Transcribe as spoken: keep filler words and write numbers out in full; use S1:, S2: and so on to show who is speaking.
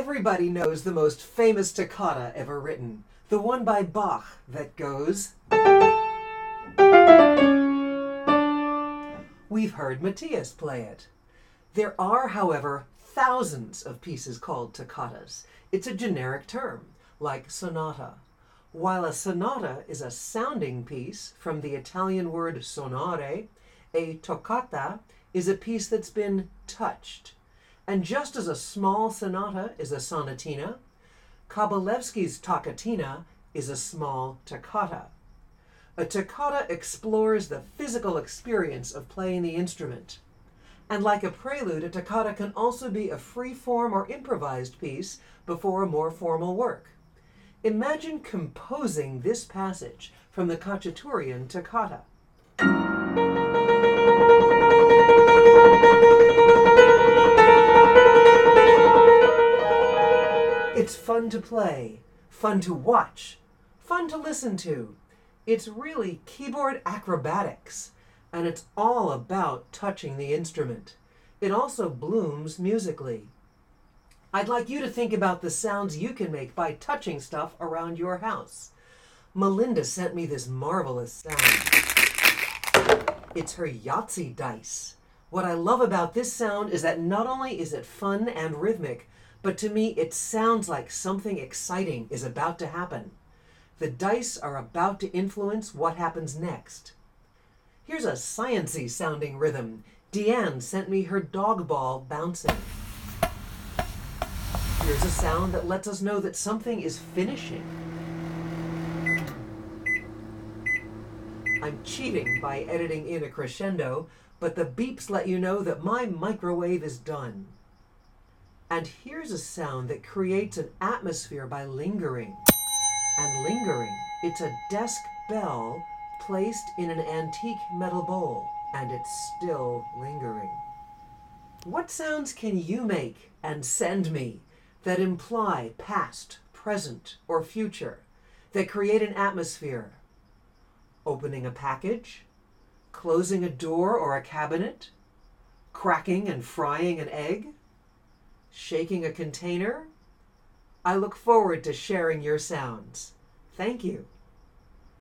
S1: Everybody knows the most famous toccata ever written, the one by Bach that goes... We've heard Matthias play it. There are, however, thousands of pieces called toccatas. It's a generic term, like sonata. While a sonata is a sounding piece from the Italian word sonare, a toccata is a piece that's been touched. And just as a small sonata is a sonatina, Kabalevsky's toccatina is a small toccata. A toccata explores the physical experience of playing the instrument. And like a prelude, a toccata can also be a free-form or improvised piece before a more formal work. Imagine composing this passage from the Khachaturian toccata. It's fun to play, fun to watch, fun to listen to. It's really keyboard acrobatics, and it's all about touching the instrument. It also blooms musically. I'd like you to think about the sounds you can make by touching stuff around your house. Melinda sent me this marvelous sound. It's her Yahtzee dice. What I love about this sound is that not only is it fun and rhythmic, but to me it sounds like something exciting is about to happen. The dice are about to influence what happens next. Here's a science-y sounding rhythm. Deanne sent me her dog ball bouncing. Here's a sound that lets us know that something is finishing. I'm cheating by editing in a crescendo, but the beeps let you know that my microwave is done. And here's a sound that creates an atmosphere by lingering. And lingering, it's a desk bell placed in an antique metal bowl, and it's still lingering. What sounds can you make and send me that imply past, present, or future, that create an atmosphere? Opening a package, closing a door or a cabinet, cracking and frying an egg, shaking a container? I look forward to sharing your sounds. Thank you.